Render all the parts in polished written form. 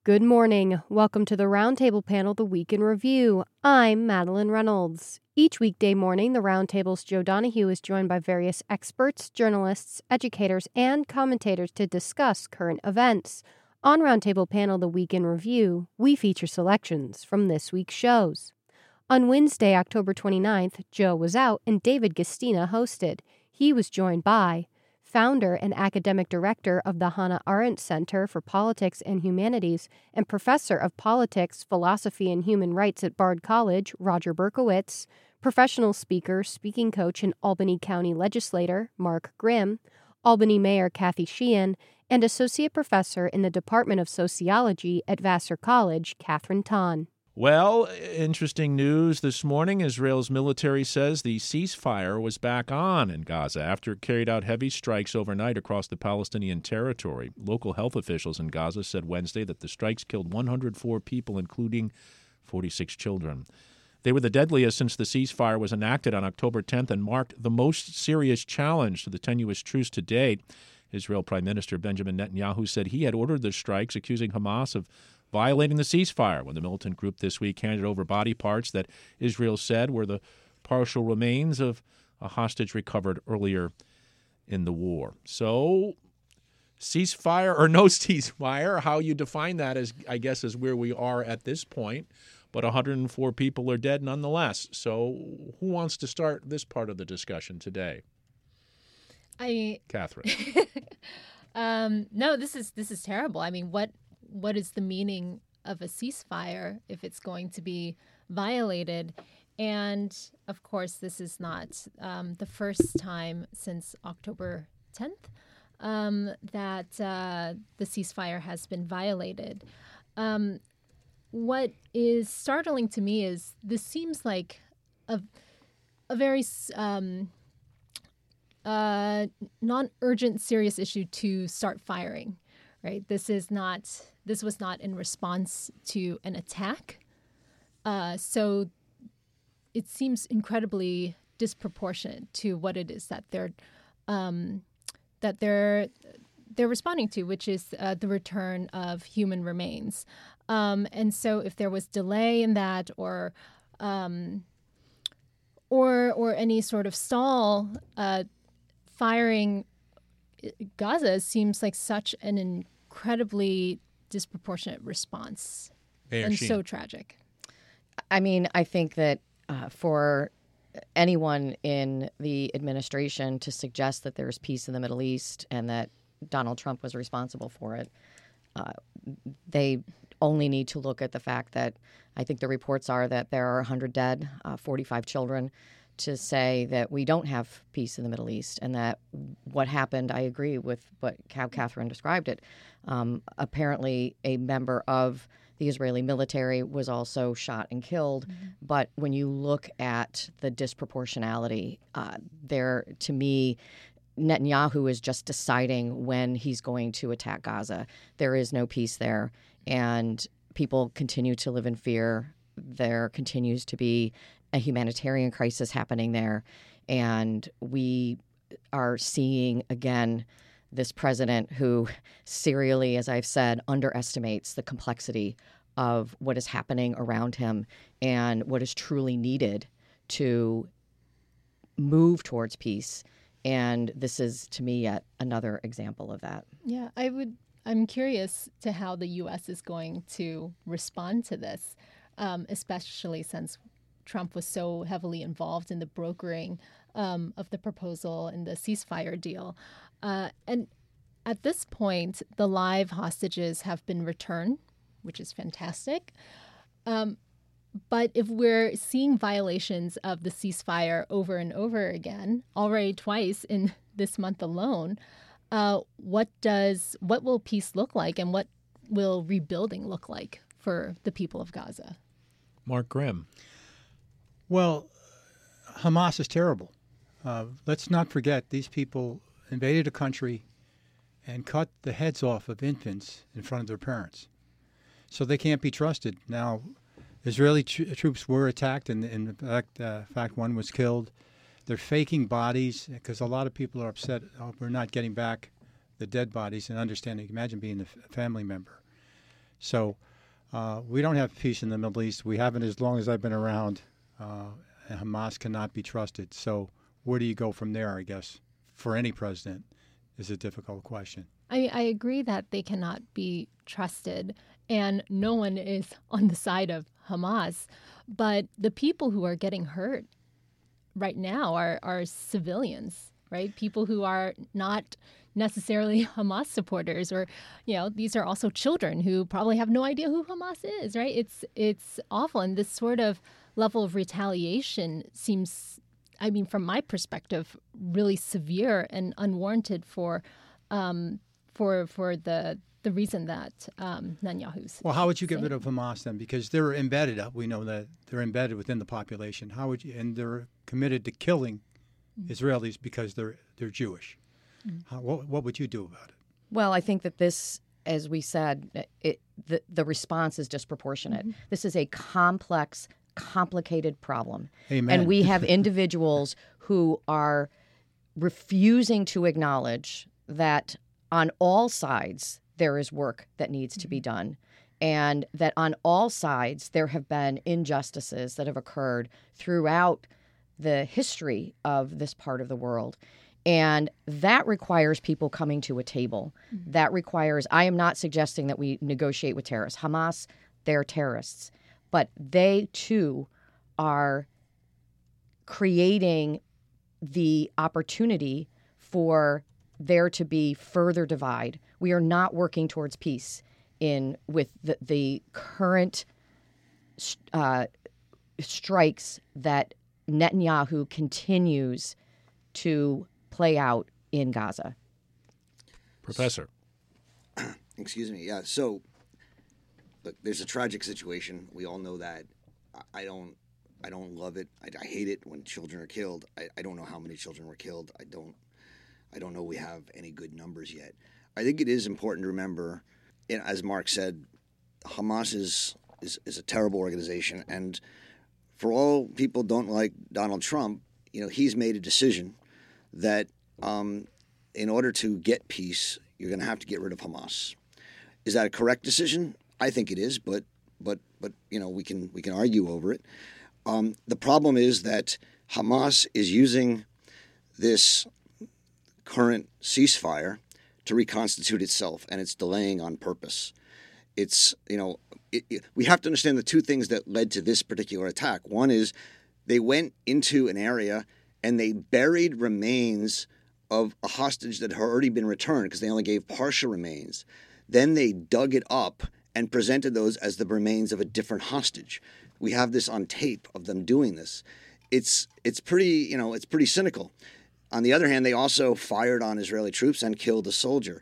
Good morning. Welcome to the Roundtable Panel, The Week in Review. I'm Madeline Reynolds. Each weekday morning, the Roundtable's Joe Donahue is joined by various experts, journalists, educators, and commentators to discuss current events. On Roundtable Panel, The Week in Review, we feature selections from this week's shows. On Wednesday, October 29th, Joe was out and David Gastina hosted. He was joined by founder and academic director of the Hannah Arendt Center for Politics and Humanities and professor of politics, philosophy, and human rights at Bard College, Roger Berkowitz, professional speaker, speaking coach, and Albany County legislator, Mark Grimm, Albany Mayor Kathy Sheehan, and associate professor in the Department of Sociology at Vassar College, Catherine Tahn. Well, interesting news this morning. Israel's military says the ceasefire was back on in Gaza after it carried out heavy strikes overnight across the Palestinian territory. Local health officials in Gaza said Wednesday that the strikes killed 104 people, including 46 children. They were the deadliest since the ceasefire was enacted on October 10th and marked the most serious challenge to the tenuous truce to date. Israel Prime Minister Benjamin Netanyahu said he had ordered the strikes, accusing Hamas of violating the ceasefire when the militant group this week handed over body parts that Israel said were the partial remains of a hostage recovered earlier in the war. So, ceasefire or no ceasefire, how you define that is, I guess, is where we are at this point. But 104 people are dead nonetheless. So, who wants to start this part of the discussion today? Catherine. No, this is terrible. I mean, what is the meaning of a ceasefire if it's going to be violated? And of course, this is not the first time since October 10th that the ceasefire has been violated. What is startling to me is this seems like a very non-urgent, serious issue to start firing. Right. This was not in response to an attack. So it seems incredibly disproportionate to what it is that they're responding to, which is the return of human remains. And so if there was delay in that or any sort of stall, firing Gaza seems like such an incredibly disproportionate response and so tragic. I mean, I think that for anyone in the administration to suggest that there's peace in the Middle East and that Donald Trump was responsible for it, they only need to look at the fact that I think the reports are that there are 100 dead, 45 children, to say that we don't have peace in the Middle East and that what happened, I agree with how Catherine described it. Apparently, a member of the Israeli military was also shot and killed. Mm-hmm. But when you look at the disproportionality, to me, Netanyahu is just deciding when he's going to attack Gaza. There is no peace there, and people continue to live in fear. There continues to be a humanitarian crisis happening there. And we are seeing, again, this president who serially, as I've said, underestimates the complexity of what is happening around him and what is truly needed to move towards peace. And this is, to me, yet another example of that. Yeah, I'm curious to how the U.S. is going to respond to this, especially since Trump was so heavily involved in the brokering of the proposal and the ceasefire deal. And at this point, the live hostages have been returned, which is fantastic. But if we're seeing violations of the ceasefire over and over again, already twice in this month alone, what will peace look like and what will rebuilding look like for the people of Gaza? Mark Grimm. Well, Hamas is terrible. Let's not forget these people invaded a country and cut the heads off of infants in front of their parents. So they can't be trusted. Now, Israeli troops were attacked, and in fact, one was killed. They're faking bodies because a lot of people are upset. Oh, we're not getting back the dead bodies and understanding. Imagine being a family member. So we don't have peace in the Middle East. We haven't as long as I've been around. And Hamas cannot be trusted. So where do you go from there, I guess, for any president is a difficult question. I agree that they cannot be trusted, and no one is on the side of Hamas. But the people who are getting hurt right now are civilians, right? People who are not necessarily Hamas supporters, or these are also children who probably have no idea who Hamas is, right? It's awful, and this sort of level of retaliation seems, I mean, from my perspective, really severe and unwarranted for the reason that Netanyahu's. Well, how would you get rid of Hamas then? Because they're embedded. We know that they're embedded within the population. How would you? And they're committed to killing Israelis because they're Jewish. What would you do about it? Well, I think that this, as we said, the response is disproportionate. Mm-hmm. This is a complex, complicated problem. Amen. And we have individuals who are refusing to acknowledge that on all sides there is work that needs to be done, and that on all sides there have been injustices that have occurred throughout the history of this part of the world. And that requires people coming to a table. Mm-hmm. That requires, I am not suggesting that we negotiate with terrorists. Hamas, they're terrorists. But they, too, are creating the opportunity for there to be further divide. We are not working towards peace with the current strikes that Netanyahu continues to play out in Gaza. Professor. Excuse me. Yeah. So, look, there's a tragic situation. We all know that. I don't love it. I hate it when children are killed. I don't know how many children were killed. I don't know we have any good numbers yet. I think it is important to remember, as Mark said, Hamas is a terrible organization, and for all people don't like Donald Trump, he's made a decision that in order to get peace, you're going to have to get rid of Hamas. Is that a correct decision? I think it is, but we can argue over it. The problem is that Hamas is using this current ceasefire to reconstitute itself, and it's delaying on purpose. It's we have to understand the two things that led to this particular attack. One is they went into an area and they buried remains of a hostage that had already been returned because they only gave partial remains. Then they dug it up and presented those as the remains of a different hostage. We have this on tape of them doing this. It's pretty cynical. On the other hand, they also fired on Israeli troops and killed a soldier.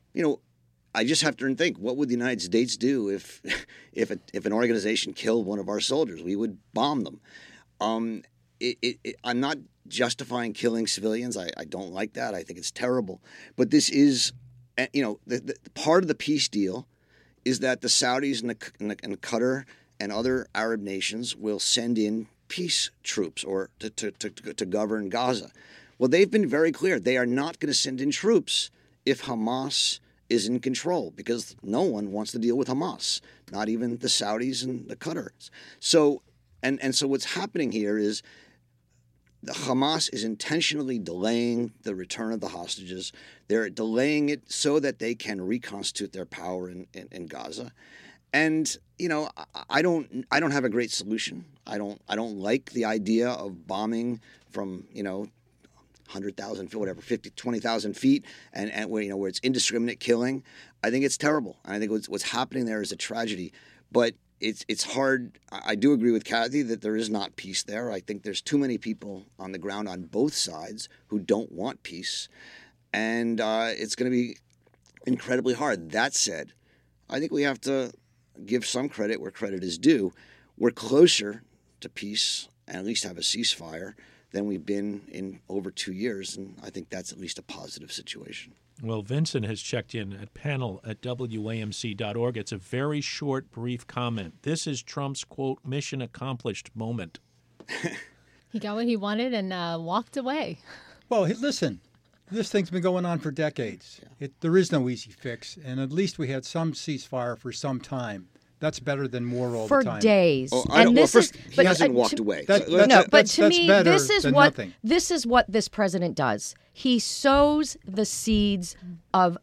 I just have to think, what would the United States do if an organization killed one of our soldiers? We would bomb them. I'm not justifying killing civilians. I don't like that. I think it's terrible. But this is, the part of the peace deal is that the Saudis and Qatar and other Arab nations will send in peace troops or to govern Gaza. Well, they've been very clear. They are not going to send in troops if Hamas is in control, because no one wants to deal with Hamas, not even the Saudis and the Qatars. So, and so what's happening here is the Hamas is intentionally delaying the return of the hostages. They're delaying it so that they can reconstitute their power in Gaza. And I don't have a great solution. I don't like the idea of bombing from 100,000 feet, whatever, 20,000 feet, and where it's indiscriminate killing. I think it's terrible. I think what's happening there is a tragedy. But it's hard. I do agree with Kathy that there is not peace there. I think there's too many people on the ground on both sides who don't want peace, and it's going to be incredibly hard. That said, I think we have to give some credit where credit is due. We're closer to peace and at least have a ceasefire than we've been in over 2 years, and I think that's at least a positive situation. Well, Vincent has checked in at panel@WAMC.org. It's a very short, brief comment. This is Trump's, quote, mission accomplished moment. He got what he wanted and walked away. Well, listen, This thing's been going on for decades. There is no easy fix, and at least we had some ceasefire for some time. That's better than war all for the time. days. Oh, and this first, is, he hasn't walked away. that- So let's- no, but that's to me, better this is than what nothing. this president does. He sows the seeds of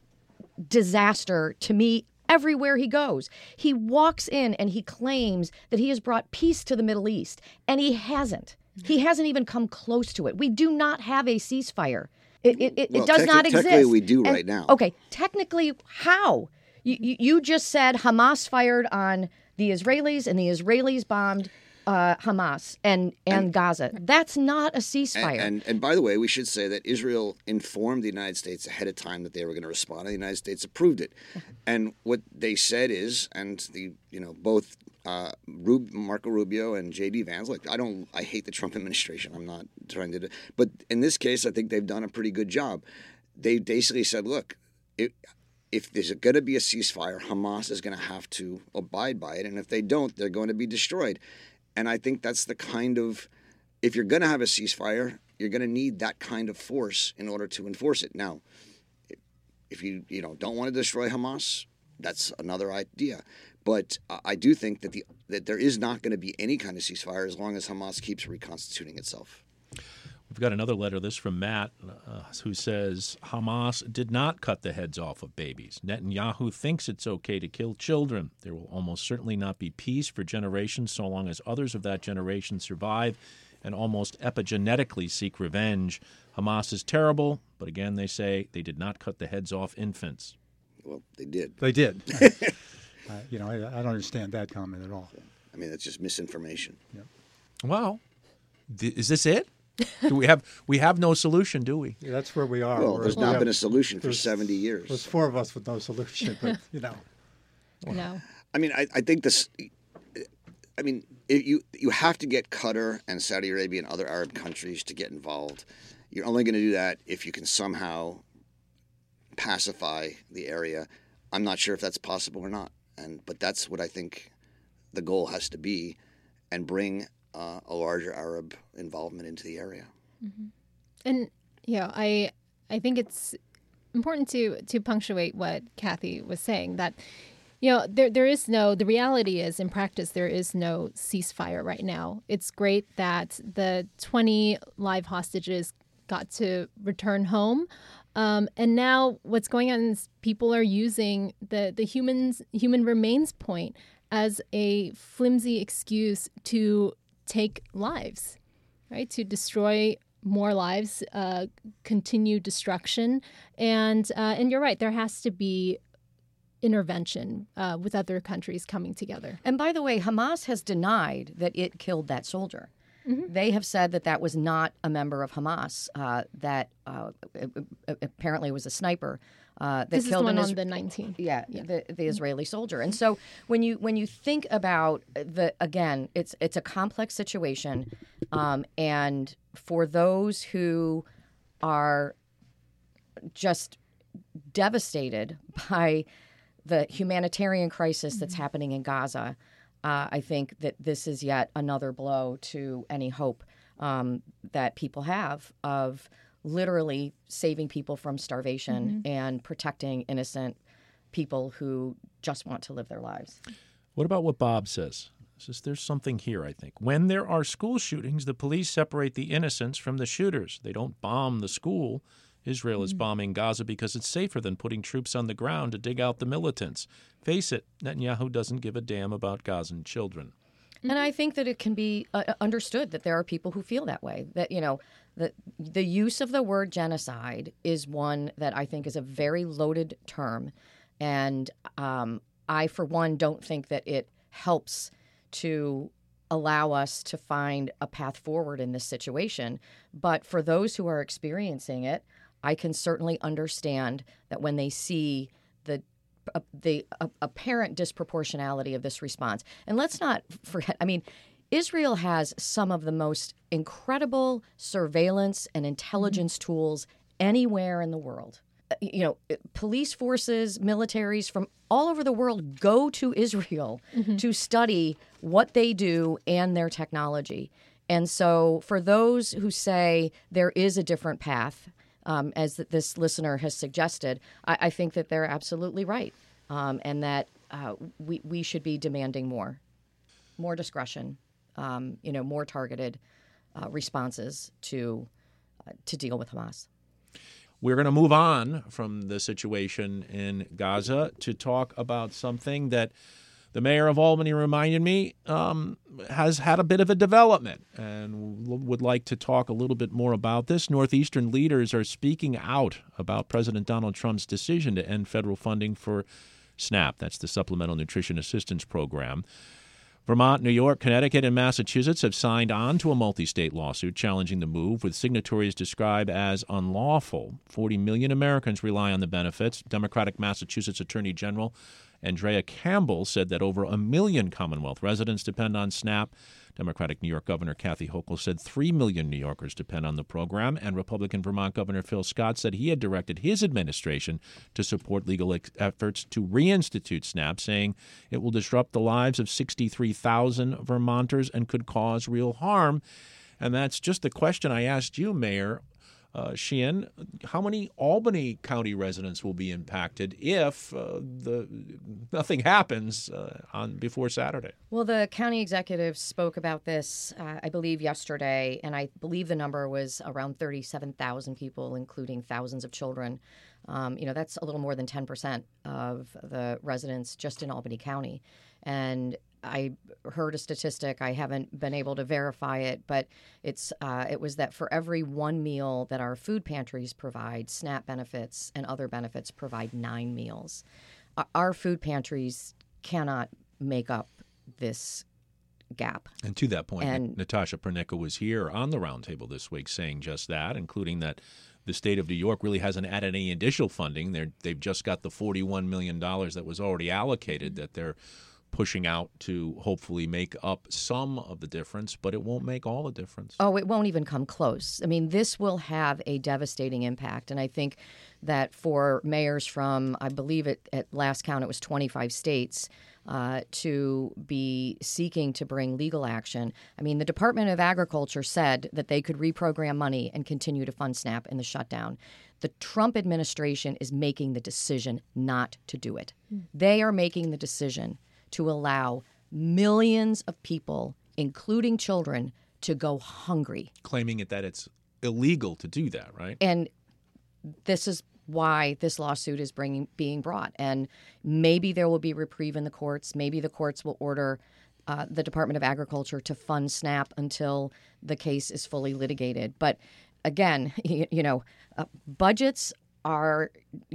disaster to me everywhere he goes. He walks in and he claims that he has brought peace to the Middle East, and he hasn't. He hasn't even come close to it. We do not have a ceasefire. It Well, does not exist. technically we do And- right now. Okay, technically, how? You just said Hamas fired on the Israelis, and the Israelis bombed Hamas and Gaza. That's not a ceasefire. And by the way, we should say that Israel informed the United States ahead of time that they were going to respond, and the United States approved it. And what they said is, and both Marco Rubio and J.D. Vance, like I hate the Trump administration. I'm not trying to, but in this case, I think they've done a pretty good job. They basically said, look, if there's going to be a ceasefire, Hamas is going to have to abide by it, and if they don't, they're going to be destroyed. And I think that's the kind of, if you're going to have a ceasefire, you're going to need that kind of force in order to enforce it. Now, if you don't want to destroy Hamas, that's another idea. But I do think that there is not going to be any kind of ceasefire as long as Hamas keeps reconstituting itself. We've got another letter, this from Matt, who says, Hamas did not cut the heads off of babies. Netanyahu thinks it's okay to kill children. There will almost certainly not be peace for generations so long as others of that generation survive and almost epigenetically seek revenge. Hamas is terrible, but again, they say they did not cut the heads off infants. Well, they did. They did. I don't understand that comment at all. I mean, that's just misinformation. Well, is this it? Do we have no solution, do we? Yeah, that's where we are. Well, there's not been a solution for there's- 70 years. There's four of us with no solution, but No. I mean, I think this. I mean, you have to get Qatar and Saudi Arabia and other Arab countries to get involved. You're only going to do that if you can somehow pacify the area. I'm not sure if that's possible or not, but that's what I think the goal has to be, and bring a larger Arab involvement into the area. Mm-hmm. And I think it's important to punctuate what Kathy was saying, that there is the reality is, in practice, there is no ceasefire right now. It's great that the 20 live hostages got to return home. And now what's going on is people are using the human remains point as a flimsy excuse to take lives, right? To destroy more lives, continue destruction. And you're right, there has to be intervention with other countries coming together. And by the way, Hamas has denied that it killed that soldier. Mm-hmm. They have said that was not a member of Hamas, that apparently was a sniper that this killed is the one on the 19th. Yeah, the Israeli soldier. And so when you think about again, it's a complex situation, and for those who are just devastated by the humanitarian crisis that's happening in Gaza, I think that this is yet another blow to any hope that people have of literally saving people from starvation and protecting innocent people who just want to live their lives. What about what Bob says? There's something here, I think. When there are school shootings, the police separate the innocents from the shooters. They don't bomb the school. Israel is bombing Gaza because it's safer than putting troops on the ground to dig out the militants. Face it, Netanyahu doesn't give a damn about Gazan children. And I think that it can be understood that there are people who feel that way, that, the use of the word genocide is one that I think is a very loaded term. And I, for one, don't think that it helps to allow us to find a path forward in this situation. But for those who are experiencing it, I can certainly understand that when they see the apparent disproportionality of this response. And let's not forget, Israel has some of the most incredible surveillance and intelligence tools anywhere in the world. Police forces, militaries from all over the world go to Israel to study what they do and their technology. And so for those who say there is a different path, as this listener has suggested, I think that they're absolutely right, and that we should be demanding more discretion, more targeted responses to deal with Hamas. We're going to move on from the situation in Gaza to talk about something that the mayor of Albany reminded me has had a bit of a development and would like to talk a little bit more about this. Northeastern leaders are speaking out about President Donald Trump's decision to end federal funding for SNAP. That's the Supplemental Nutrition Assistance Program. Vermont, New York, Connecticut, and Massachusetts have signed on to a multi-state lawsuit challenging the move, with signatories described as unlawful. 40 million Americans rely on the benefits. Democratic Massachusetts Attorney General Andrea Campbell said that over 1 million Commonwealth residents depend on SNAP. Democratic New York Governor Kathy Hochul said 3 million New Yorkers depend on the program, and Republican Vermont Governor Phil Scott said he had directed his administration to support legal efforts to reinstitute SNAP, saying it will disrupt the lives of 63,000 Vermonters and could cause real harm. And that's just the question I asked you, Mayor Sheehan. How many Albany County residents will be impacted if nothing happens before Saturday? Well, the county executive spoke about this, I believe, yesterday, and I believe the number was around 37,000 people, including thousands of children. That's a little more than 10% of the residents just in Albany County. And I heard a statistic. I haven't been able to verify it, but it was that for every one meal that our food pantries provide, SNAP benefits and other benefits provide 9 meals. Our food pantries cannot make up this gap. And to that point, Natasha Pernicka was here on the roundtable this week saying just that, including that the state of New York really hasn't added any additional funding. They've just got the $41 million that was already allocated that they're pushing out to hopefully make up some of the difference, but it won't make all the difference. Oh, it won't even come close. I mean, this will have a devastating impact. And I think that for mayors from, I believe at last count, it was 25 states, to be seeking to bring legal action. I mean, the Department of Agriculture said that they could reprogram money and continue to fund SNAP in the shutdown. The Trump administration is making the decision not to do it. They are making the decision to allow millions of people, including children, to go hungry. Claiming that it's illegal to do that, right? And this is why this lawsuit is being brought. And maybe there will be reprieve in the courts. Maybe the courts will order the Department of Agriculture to fund SNAP until the case is fully litigated. But again, budgets are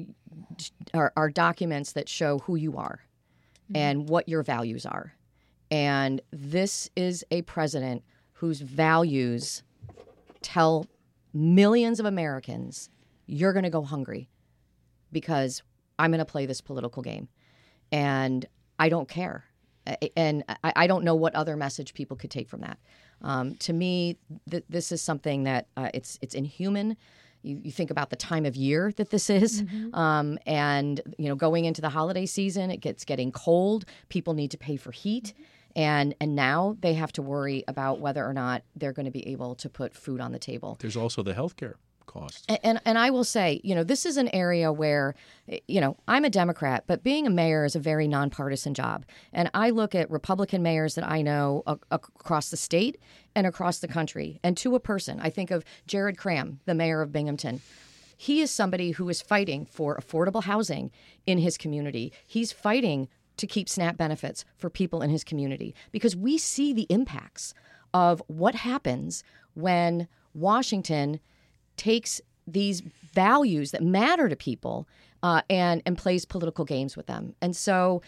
documents that show who you are and what your values are. And this is a president whose values tell millions of Americans, you're going to go hungry because I'm going to play this political game. And I don't care. And I don't know what other message people could take from that. To me, this is something that it's inhuman. You think about the time of year that this is, and going into the holiday season, it's getting cold. People need to pay for heat, and now they have to worry about whether or not they're going to be able to put food on the table. There's also the health care costs. And I will say, this is an area where, I'm a Democrat, but being a mayor is a very nonpartisan job. And I look at Republican mayors that I know across the state and across the country. And to a person, I think of Jared Cram, the mayor of Binghamton. He is somebody who is fighting for affordable housing in his community. He's fighting to keep SNAP benefits for people in his community because we see the impacts of what happens when Washington takes these values that matter to people and plays political games with them. And so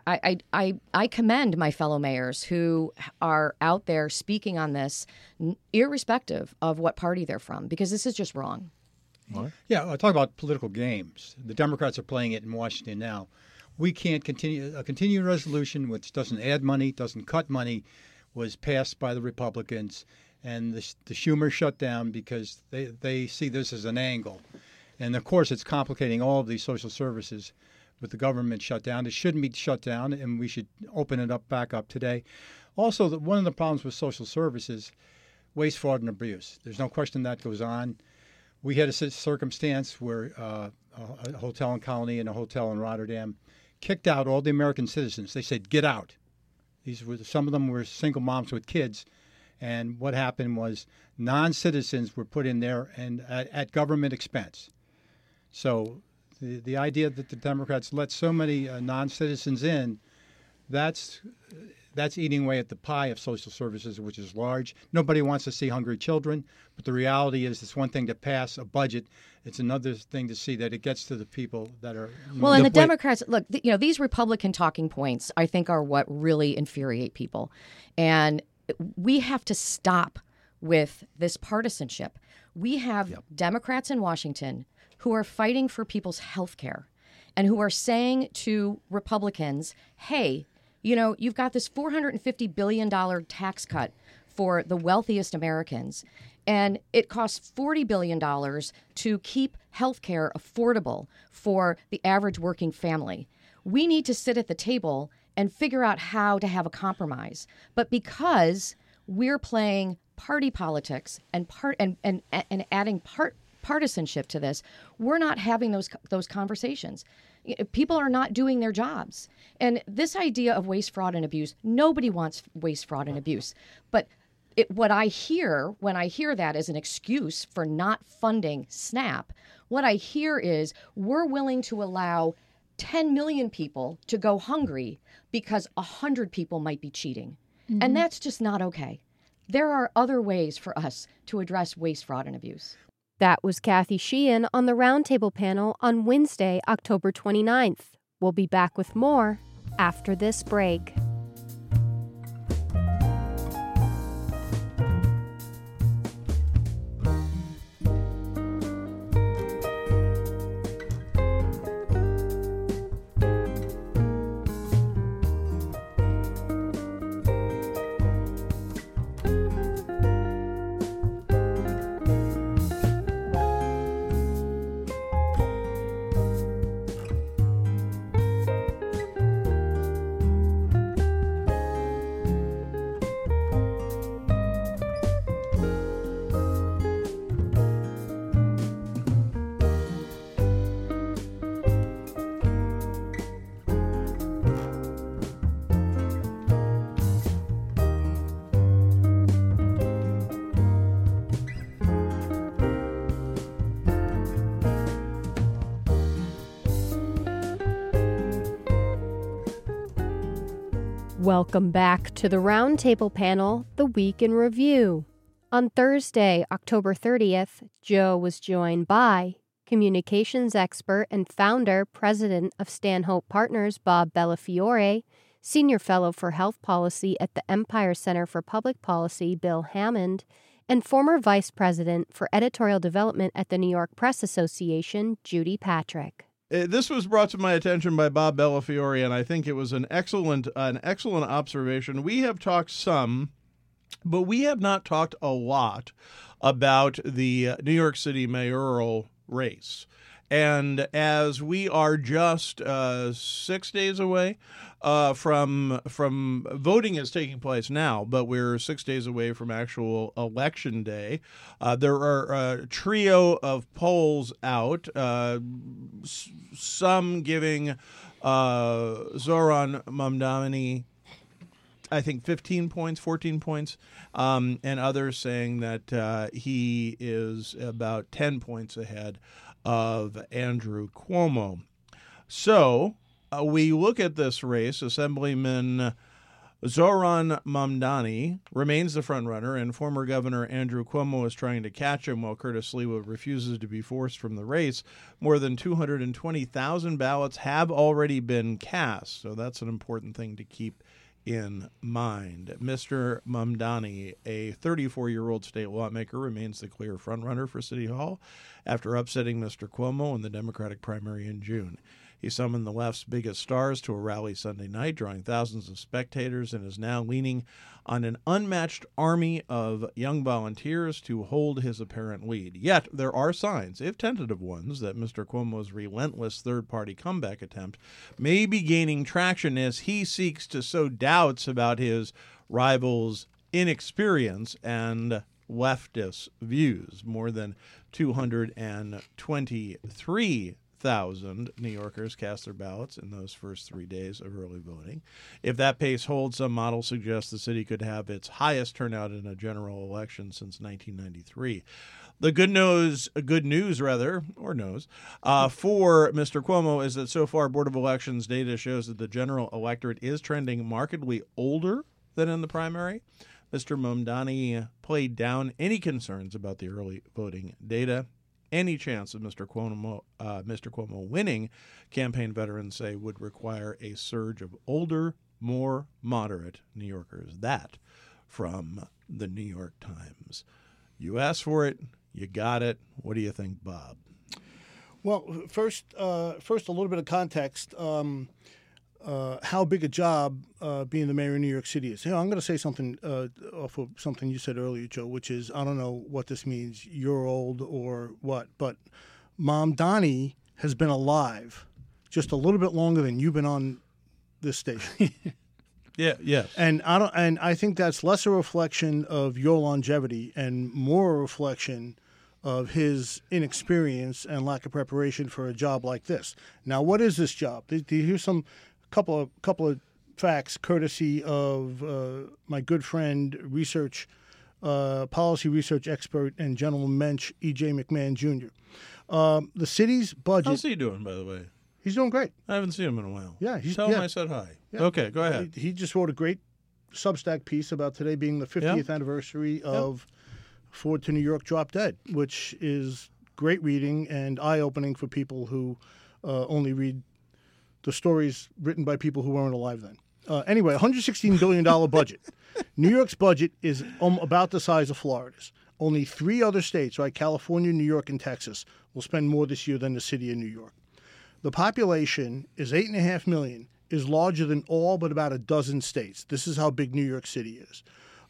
I commend my fellow mayors who are out there speaking on this, irrespective of what party they're from, because this is just wrong. What? Yeah, talk about political games. The Democrats are playing it in Washington now. We can't continue. A continuing resolution which doesn't add money, doesn't cut money, was passed by the Republicans. And the Schumer shut down because they see this as an angle. And, of course, it's complicating all of these social services with the government shut down. It shouldn't be shut down, and we should open it back up today. Also, one of the problems with social services, waste, fraud, and abuse. There's no question that goes on. we had a circumstance where a hotel in Colony and a hotel in Rotterdam kicked out all the American citizens. They said, get out. Some of them were single moms with kids. And what happened was non-citizens were put in there and at government expense. So the idea that the Democrats let so many non-citizens in, that's eating away at the pie of social services, which is large. Nobody wants to see hungry children, but the reality is it's one thing to pass a budget. It's another thing to see that it gets to the people that are... Well, and the Democrats, look, these Republican talking points, I think, are what really infuriate people. And we have to stop with this partisanship. We have Democrats in Washington who are fighting for people's health care and who are saying to Republicans, hey, you've got this $450 billion tax cut for the wealthiest Americans, and it costs $40 billion to keep health care affordable for the average working family. We need to sit at the table and figure out how to have a compromise. But because we're playing party politics and adding partisanship to this, we're not having those conversations. People are not doing their jobs. And this idea of waste, fraud, and abuse, nobody wants waste, fraud, and abuse. But what I hear when I hear that as an excuse for not funding SNAP, what I hear is we're willing to allow 10 million people to go hungry because 100 people might be cheating. Mm-hmm. And that's just not okay. There are other ways for us to address waste, fraud, and abuse. That was Kathy Sheehan on the Roundtable panel on Wednesday, October 29th. We'll be back with more after this break. Welcome back to the Roundtable panel, The Week in Review. On Thursday, October 30th, Joe was joined by communications expert and founder, president of Stanhope Partners, Bob Bellafiore, senior fellow for health policy at the Empire Center for Public Policy, Bill Hammond, and former vice president for editorial development at the New York Press Association, Judy Patrick. This was brought to my attention by Bob Bellafiore, and I think it was an excellent observation. We have talked some, but we have not talked a lot about the New York City mayoral race. And as we are just 6 days away from voting is taking place now, but we're 6 days away from actual election day. There are a trio of polls out, some giving Zohran Mamdani, I think 15 points, 14 points, and others saying that he is about 10 points ahead of Andrew Cuomo. So we look at this race. Assemblyman Zohran Mamdani remains the frontrunner, and former Governor Andrew Cuomo is trying to catch him while Curtis Sliwa refuses to be forced from the race. More than 220,000 ballots have already been cast, so that's an important thing to keep in mind. Mr. Mamdani, a 34-year-old state lawmaker, remains the clear frontrunner for City Hall after upsetting Mr. Cuomo in the Democratic primary in June. He summoned the left's biggest stars to a rally Sunday night, drawing thousands of spectators, and is now leaning on an unmatched army of young volunteers to hold his apparent lead. Yet there are signs, if tentative ones, that Mr. Cuomo's relentless third-party comeback attempt may be gaining traction as he seeks to sow doubts about his rival's inexperience and leftist views. More than 223,000 New Yorkers cast their ballots in those first 3 days of early voting. If that pace holds, some models suggest the city could have its highest turnout in a general election since 1993. The good news, for Mr. Cuomo is that so far Board of Elections data shows that the general electorate is trending markedly older than in the primary. Mr. Mamdani played down any concerns about the early voting data. Any chance of Mr. Cuomo winning, campaign veterans say, would require a surge of older, more moderate New Yorkers. That from the New York Times. You asked for it. You got it. What do you think, Bob? Well, first, a little bit of context. How big a job being the mayor of New York City is. I'm going to say something off of something you said earlier, Joe, which is, I don't know what this means, you're old or what, but Mamdani has been alive just a little bit longer than you've been on this station. Yes. And I think that's less a reflection of your longevity and more a reflection of his inexperience and lack of preparation for a job like this. Now, what is this job? Here's some couple of facts, courtesy of my good friend, policy research expert and general mensch E.J. McMahon Jr. The city's budget. How's he doing, by the way? He's doing great. I haven't seen him in a while. Yeah, Tell him I said hi. Yeah. Okay, go ahead. He just wrote a great Substack piece about today being the 50th anniversary of Ford to New York Drop Dead, which is great reading and eye-opening for people who only read the stories written by people who weren't alive then. Anyway, $116 billion budget. New York's budget is about the size of Florida's. Only 3 other states, right, California, New York, and Texas, will spend more this year than the city of New York. The population is 8.5 million, is larger than all but about a dozen states. This is how big New York City is.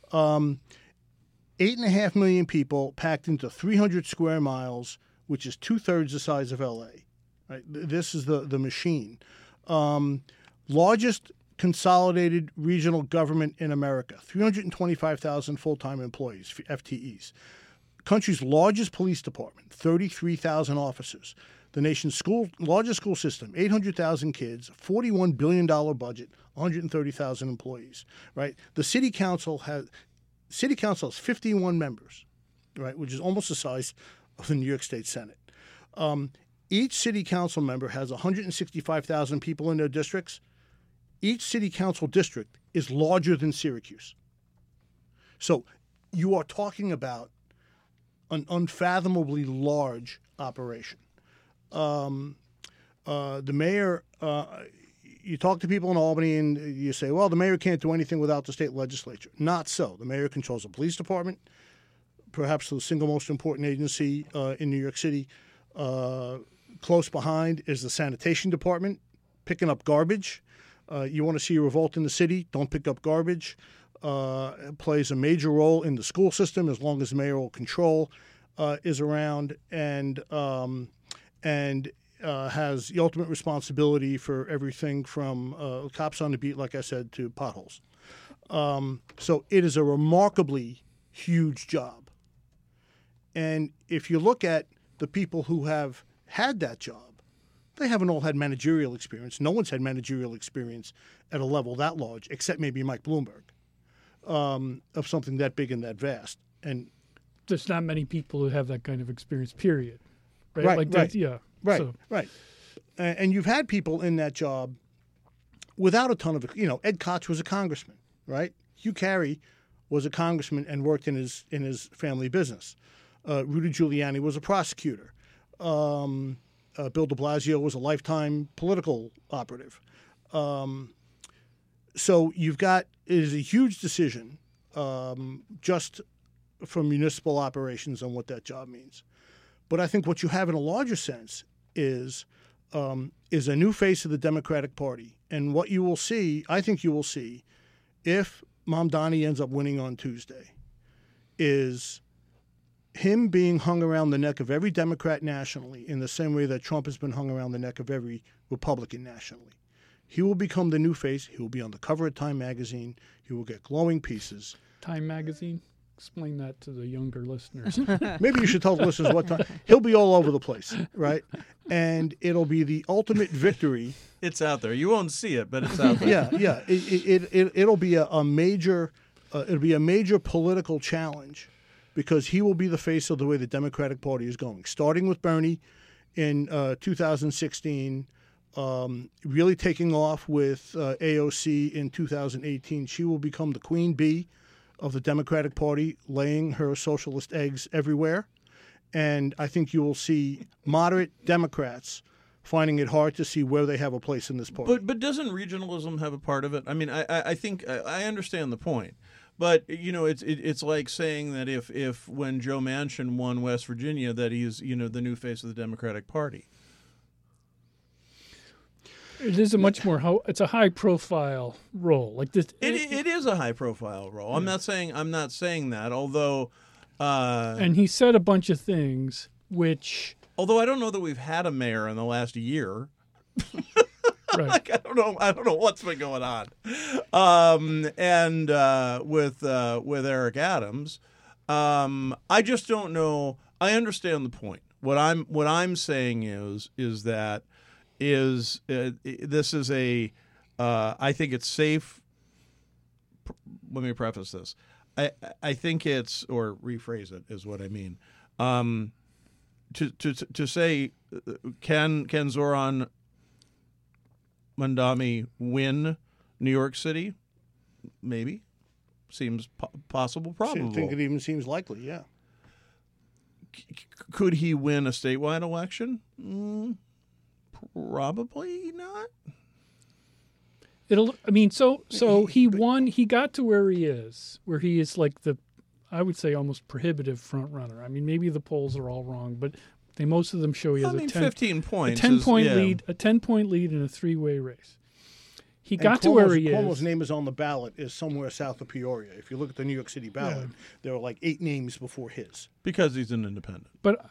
8.5 million people packed into 300 square miles, which is 2/3 the size of L.A. Right? This is the machine. Largest consolidated regional government in America, 325,000 full-time employees, FTEs. Country's largest police department, 33,000 officers. The nation's largest school system, 800,000 kids, $41 billion budget, 130,000 employees. Right? The city council has 51 members, right, which is almost the size of the New York State Senate. Each city council member has 165,000 people in their districts. Each city council district is larger than Syracuse. So you are talking about an unfathomably large operation. The mayor, you talk to people in Albany and you say, well, the mayor can't do anything without the state legislature. Not so. The mayor controls the police department, perhaps the single most important agency in New York City. Close behind is the sanitation department, picking up garbage. You want to see a revolt in the city, don't pick up garbage. Plays a major role in the school system as long as mayoral control is around, and has the ultimate responsibility for everything from cops on the beat, like I said, to potholes. So it is a remarkably huge job. And if you look at the people who have had that job, they haven't all had managerial experience. No one's had managerial experience at a level that large, except maybe Mike Bloomberg, of something that big and that vast. And there's not many people who have that kind of experience, period. Right? Right, like right. That, yeah. Right, So, right. And you've had people in that job without a ton of, Ed Koch was a congressman, right? Hugh Carey was a congressman and worked in his family business. Rudy Giuliani was a prosecutor. Bill de Blasio was a lifetime political operative. So you've got, it is a huge decision just for municipal operations on what that job means. But I think what you have in a larger sense is a new face of the Democratic Party. And what you will see, I think you will see, if Mamdani ends up winning on Tuesday, is him being hung around the neck of every Democrat nationally in the same way that Trump has been hung around the neck of every Republican nationally. He will become the new face. He will be on the cover of Time magazine. He will get glowing pieces. Time magazine? explain that to the younger listeners. Maybe you should tell the listeners what time. He'll be all over the place, right? And it'll be the ultimate victory. It's out there. You won't see it, but it's out there. Yeah. It'll be a major political challenge because he will be the face of the way the Democratic Party is going, starting with Bernie in 2016. Really taking off with AOC in 2018. She will become the queen bee of the Democratic Party, laying her socialist eggs everywhere. And I think you will see moderate Democrats finding it hard to see where they have a place in this party. But doesn't regionalism have a part of it? I mean, I think I understand the point. But, you know, it's like saying that if when Joe Manchin won West Virginia that he's, you know, the new face of the Democratic Party. It is a much more it's a high profile role. Like this It is a high profile role. I'm not saying that, although and he said a bunch of things which although I don't know that we've had a mayor in the last year. Right. Like, I don't know what's been going on. And with Eric Adams, I just don't know. I understand the point. What I'm saying is that this is a I think it's safe. Let me preface this. I think it's, or rephrase it is what I mean. To say can Zoran Mandami win New York City? Maybe. Seems possible, probable. I think it even seems likely, yeah. Could he win a statewide election? Probably not. So he won. He got to where he is like I would say almost prohibitive front runner. I mean, maybe the polls are all wrong, but most of them show he has 15 points. A 10-point lead. A 10-point lead in a three-way race. He got to where he is. Cuomo's name is on the ballot is somewhere south of Peoria. If you look at the New York City ballot, there are like 8 names before his. Because he's an independent. But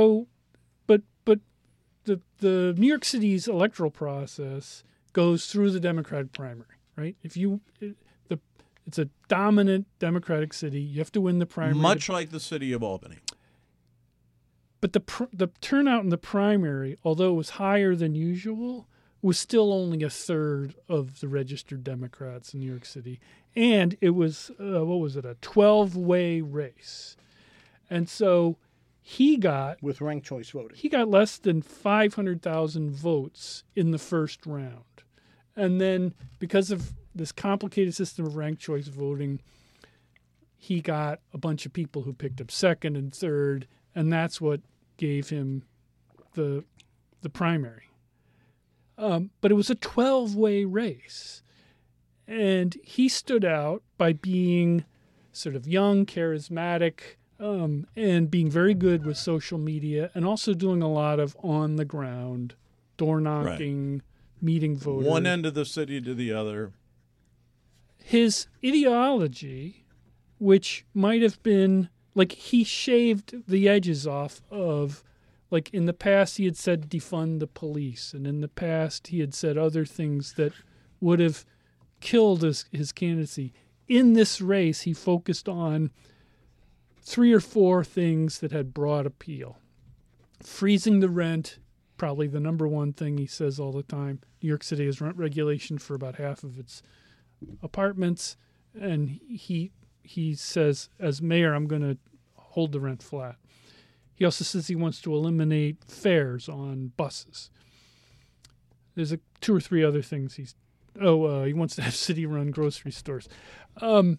the New York City's electoral process goes through the Democratic primary, right? It's a dominant Democratic city. You have to win the primary. Much like the city of Albany. But the turnout in the primary, although it was higher than usual, was still only a third of the registered Democrats in New York City. And it was, a 12-way race. And so he got... with ranked choice voting. He got less than 500,000 votes in the first round. And then because of this complicated system of ranked choice voting, he got a bunch of people who picked up second and third, and that's what gave him the primary. But it was a 12-way race. And he stood out by being sort of young, charismatic, and being very good with social media, and also doing a lot of on-the-ground door knocking, meeting voters. One end of the city to the other. His ideology, which might have been, like, he shaved the edges off of, like, in the past he had said defund the police, and in the past he had said other things that would have killed his candidacy. In this race, he focused on 3 or 4 things that had broad appeal. Freezing the rent, probably the number one thing he says all the time. New York City has rent regulation for about half of its apartments, and he says, as mayor, I'm going to hold the rent flat. He also says he wants to eliminate fares on buses. There's 2 or 3 other things he wants to have city-run grocery stores. And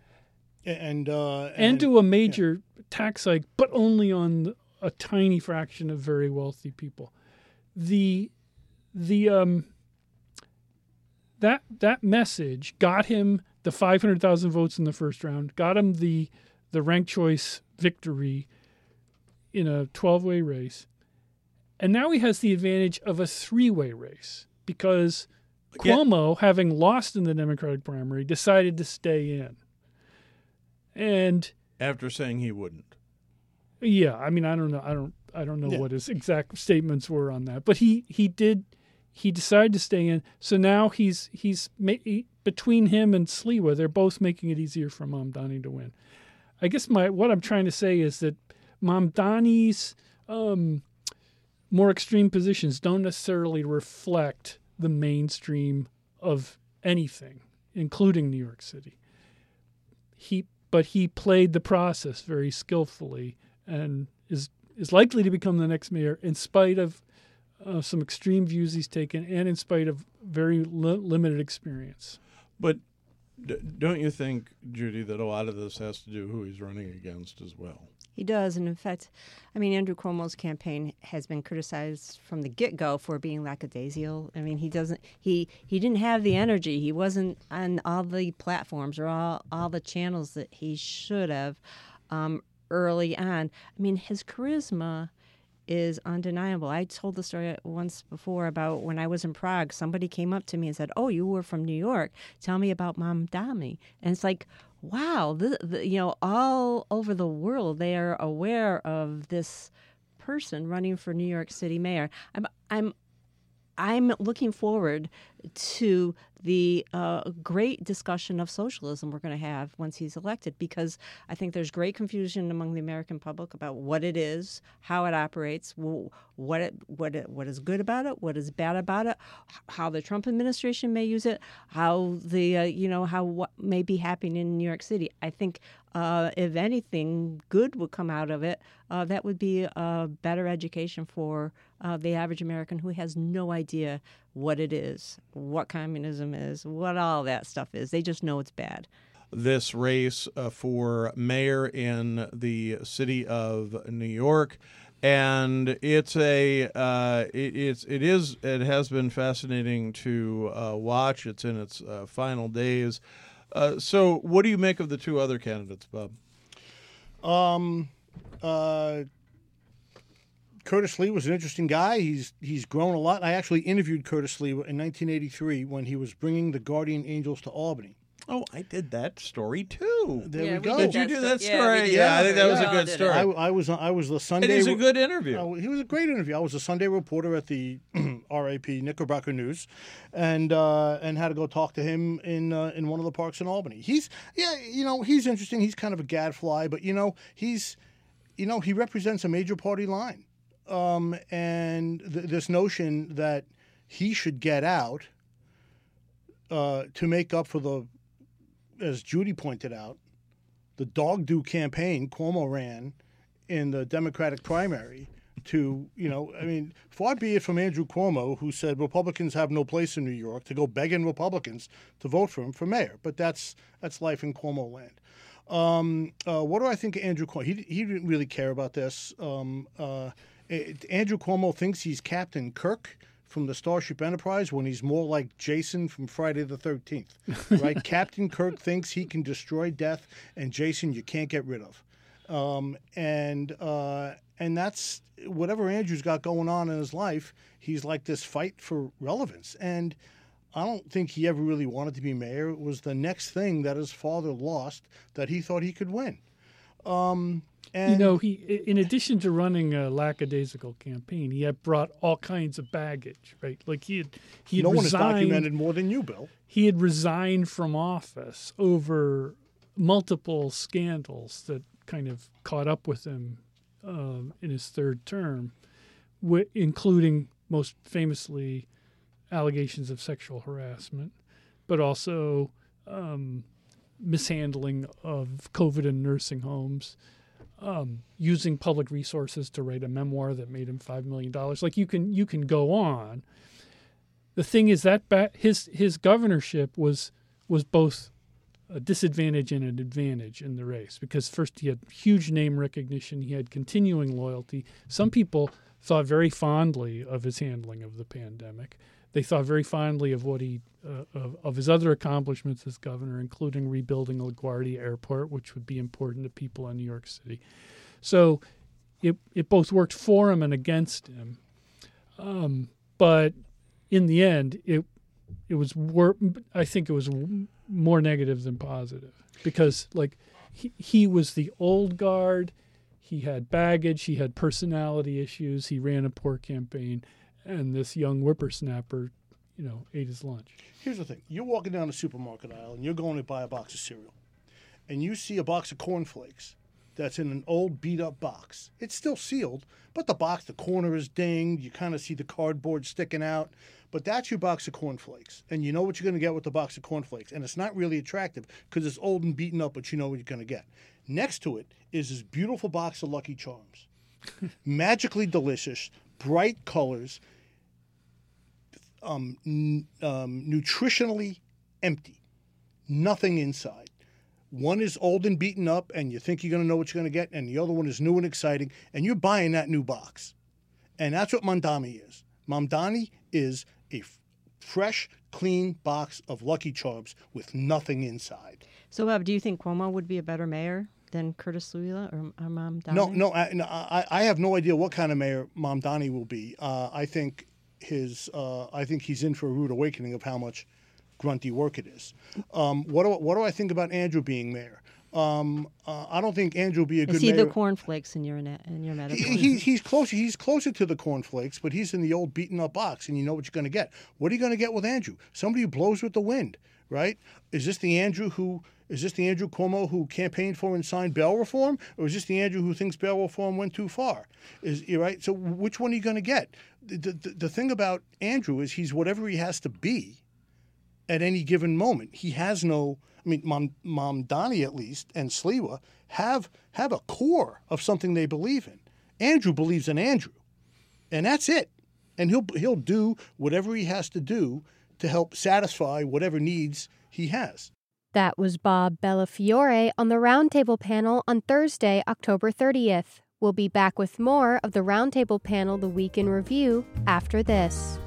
do a major tax hike, but only on a tiny fraction of very wealthy people. That message got him the 500,000 votes in the first round, got him the ranked choice victory in a 12-way race, and now he has the advantage of a 3-way race because Cuomo, having lost in the Democratic primary, decided to stay in. And after saying he wouldn't. Yeah, I mean, I don't know what his exact statements were on that, but he decided to stay in. So now he's between him and Sliwa, they're both making it easier for Mamdani to win. I guess what I'm trying to say is that Mamdani's more extreme positions don't necessarily reflect the mainstream of anything, including New York City. But he played the process very skillfully and is likely to become the next mayor in spite of some extreme views he's taken and in spite of very limited experience. But don't you think, Judy, that a lot of this has to do who he's running against as well? He does, and in fact, I mean, Andrew Cuomo's campaign has been criticized from the get-go for being lackadaisical. I mean, he didn't have the energy. He wasn't on all the platforms or all the channels that he should have early on. I mean, his charisma is undeniable. I told the story once before about when I was in Prague. Somebody came up to me and said, "Oh, you were from New York. Tell me about Mamdani." And it's like, wow, all over the world they are aware of this person running for New York City mayor. I'm looking forward to the great discussion of socialism we're going to have once he's elected, because I think there's great confusion among the American public about what it is, how it operates, what is good about it, what is bad about it, how the Trump administration may use it, how what may be happening in New York City. I think if anything good would come out of it, that would be a better education for the average American who has no idea what it is, what communism is, what all that stuff is. They just know it's bad. This race for mayor in the city of New York, and it has been fascinating to watch. It's in its final days. So, what do you make of the two other candidates, Bob? Curtis Lee was an interesting guy. He's grown a lot. I actually interviewed Curtis Lee in 1983 when he was bringing the Guardian Angels to Albany. Oh, I did that story too. There we go. Did you do that story? Yeah, I think that was a good story. I was the Sunday. It is a good interview. He was a great interview. I was a Sunday reporter at the RAP Knickerbocker News, and had to go talk to him in one of the parks in Albany. He's interesting. He's kind of a gadfly, but he represents a major party line, and this notion that he should get out to make up for the, as Judy pointed out, the dog do campaign Cuomo ran in the Democratic primary to, far be it from Andrew Cuomo, who said Republicans have no place in New York, to go begging Republicans to vote for him for mayor. But that's life in Cuomo land. What do I think of Andrew Cuomo? He didn't really care about this. Andrew Cuomo thinks he's Captain Kirk from the Starship Enterprise when he's more like Jason from Friday the 13th, right? Captain Kirk thinks he can destroy death, and Jason you can't get rid of. And that's whatever Andrew's got going on in his life. He's like this fight for relevance. And I don't think he ever really wanted to be mayor. It was the next thing that his father lost that he thought he could win. He, in addition to running a lackadaisical campaign, he had brought all kinds of baggage, right? Like he had no one has resigned, documented more than you, Bill. He had resigned from office over multiple scandals that kind of caught up with him in his third term, including most famously allegations of sexual harassment, but also mishandling of COVID in nursing homes, using public resources to write a memoir that made him $5 million. Like you can go on. The thing is that his governorship was both a disadvantage and an advantage in the race, because first he had huge name recognition, he had continuing loyalty. Some people thought very fondly of his handling of the pandemic. They thought very fondly of what of his other accomplishments as governor, including rebuilding LaGuardia Airport, which would be important to people in New York City. So it both worked for him and against him. But in the end, I think it was more negative than positive, because he was the old guard. He had baggage. He had personality issues. He ran a poor campaign. And this young whippersnapper, ate his lunch. Here's the thing. You're walking down the supermarket aisle, and you're going to buy a box of cereal. and you see a box of cornflakes that's in an old beat-up box. It's still sealed, but the corner is dinged. You kind of see the cardboard sticking out. But that's your box of cornflakes, and you know what you're going to get with the box of cornflakes. And it's not really attractive because it's old and beaten up, but you know what you're going to get. Next to it is this beautiful box of Lucky Charms. Magically delicious, bright colors, nutritionally empty, nothing inside. One is old and beaten up, and you think you're going to know what you're going to get, and the other one is new and exciting, and you're buying that new box. And that's what Mamdani is. Mamdani is a fresh, clean box of Lucky Charms with nothing inside. So, Bob, do you think Cuomo would be a better mayor than Curtis Sliwa or Mamdani? No, I have no idea what kind of mayor Mamdani will be. I think he's in for a rude awakening of how much grunty work it is. What do I think about Andrew being mayor? I don't think Andrew will be a good mayor. Is he the cornflakes in your medical? He's closer. He's closer to the cornflakes, but he's in the old beaten up box, and you know what you're going to get. What are you going to get with Andrew? Somebody who blows with the wind, right? Is this the Andrew Cuomo who campaigned for and signed bail reform, or is this the Andrew who thinks bail reform went too far? Right? So which one are you going to get? The thing about Andrew is he's whatever he has to be at any given moment. He has no. I mean, Mamdani at least and Sliwa have a core of something they believe in. Andrew believes in Andrew, and that's it. And he'll do whatever he has to do to help satisfy whatever needs he has. That was Bob Bellafiore on the Roundtable panel on Thursday, October 30th. We'll be back with more of the Roundtable panel, The Week in Review, after this.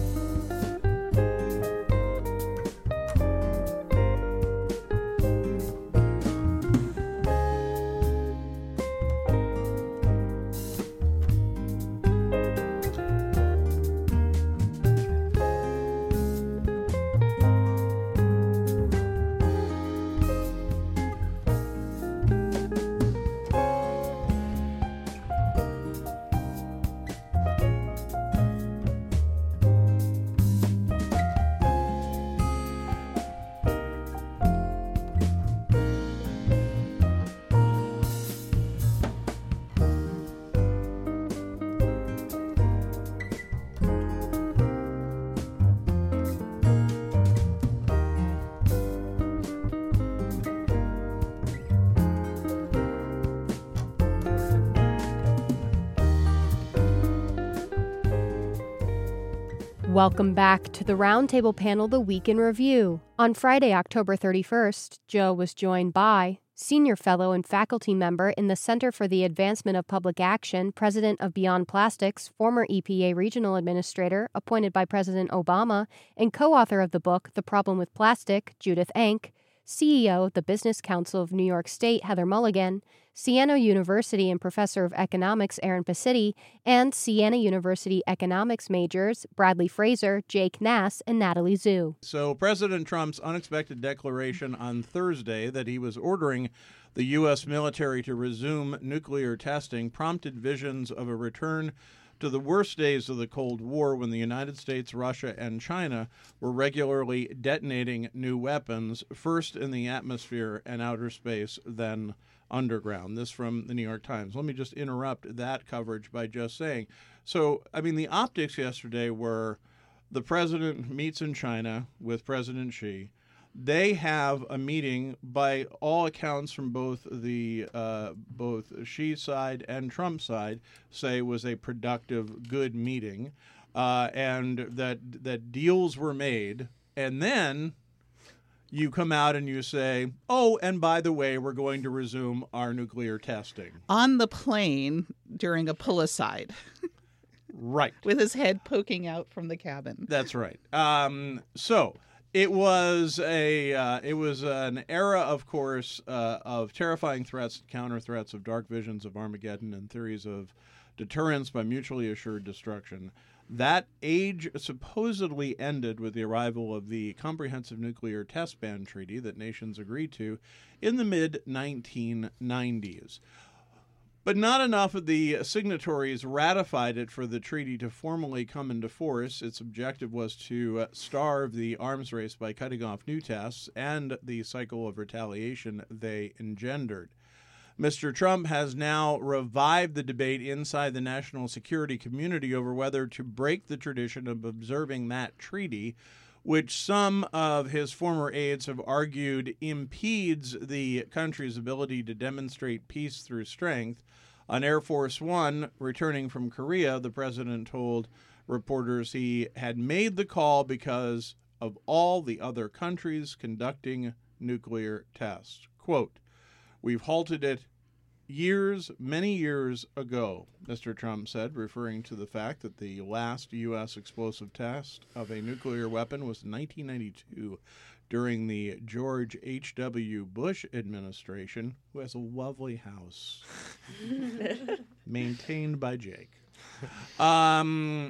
Welcome back to the Roundtable panel, The Week in Review. On Friday, October 31st, Joe was joined by Senior Fellow and Faculty Member in the Center for the Advancement of Public Action, President of Beyond Plastics, former EPA Regional Administrator, appointed by President Obama, and co-author of the book, The Problem with Plastic, Judith Enck, CEO of the Business Council of New York State, Heather Mulligan, Siena University and Professor of Economics, Aaron Pacitti, and Siena University economics majors, Bradley Fraser, Jake Nass, and Natalie Zhu. So President Trump's unexpected declaration on Thursday that he was ordering the U.S. military to resume nuclear testing prompted visions of a return to the worst days of the Cold War, when the United States, Russia, and China were regularly detonating new weapons, first in the atmosphere and outer space, then underground. This from the New York Times. Let me just interrupt that coverage by just saying, so, I mean, the optics yesterday were the president meets in China with President Xi. They have a meeting, by all accounts from both Xi's side and Trump's side, say was a productive, good meeting, and that deals were made. And then you come out and you say, oh, and by the way, we're going to resume our nuclear testing. On the plane during a pull-aside. Right. With his head poking out from the cabin. That's right. So it was an era, of course, of terrifying threats, counter threats, of dark visions of Armageddon and theories of deterrence by mutually assured destruction. That age supposedly ended with the arrival of the Comprehensive Nuclear Test Ban Treaty that nations agreed to in the mid-1990s. But not enough of the signatories ratified it for the treaty to formally come into force. Its objective was to starve the arms race by cutting off new tests and the cycle of retaliation they engendered. Mr. Trump has now revived the debate inside the national security community over whether to break the tradition of observing that treaty, which some of his former aides have argued impedes the country's ability to demonstrate peace through strength. On Air Force One, returning from Korea, the president told reporters he had made the call because of all the other countries conducting nuclear tests. Quote, "We've halted it many years ago," Mr. Trump said, referring to the fact that the last U.S. explosive test of a nuclear weapon was in 1992 during the George H.W. Bush administration, who has a lovely house maintained by Jake. But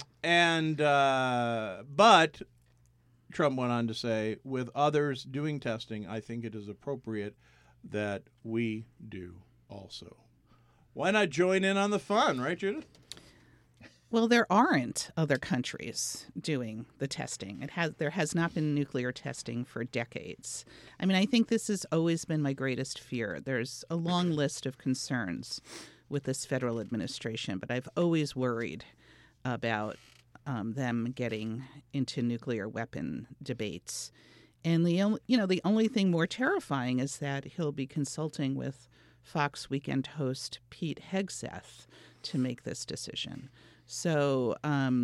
Trump went on to say, with others doing testing, I think it is appropriate that we do also. Why not join in on the fun, right, Judith? Well, there aren't other countries doing the testing. There has not been nuclear testing for decades. I mean, I think this has always been my greatest fear. There's a long list of concerns with this federal administration, but I've always worried about them getting into nuclear weapon debates. And the only thing more terrifying is that he'll be consulting with Fox Weekend host Pete Hegseth to make this decision. So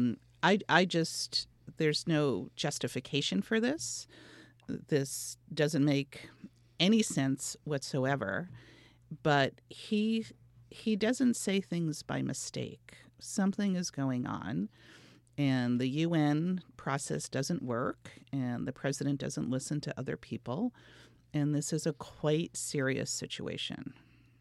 there's no justification for this. This doesn't make any sense whatsoever. But he doesn't say things by mistake. Something is going on, and the UN process doesn't work, and the president doesn't listen to other people, and this is a quite serious situation.